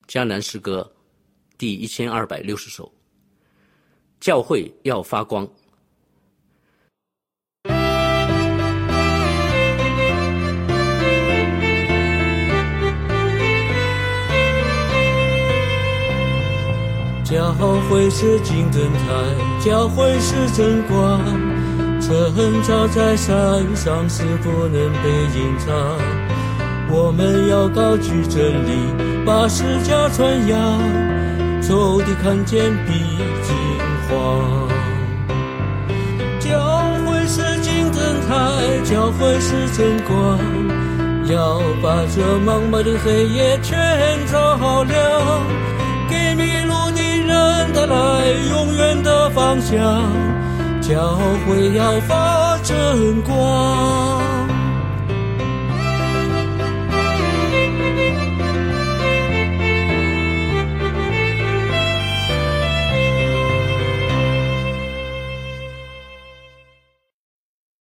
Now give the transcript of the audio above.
迦南诗歌第1260首，教会要发光。 教会是金灯台，教会是真光，晨照在山上是不能被隐藏。我们要高举真理，把十架传扬，仇敌看见必惊慌。教会是金灯台，教会是真光，要把这茫茫的黑夜全照亮，给迷路的人带来永远的方向。教会要发真光。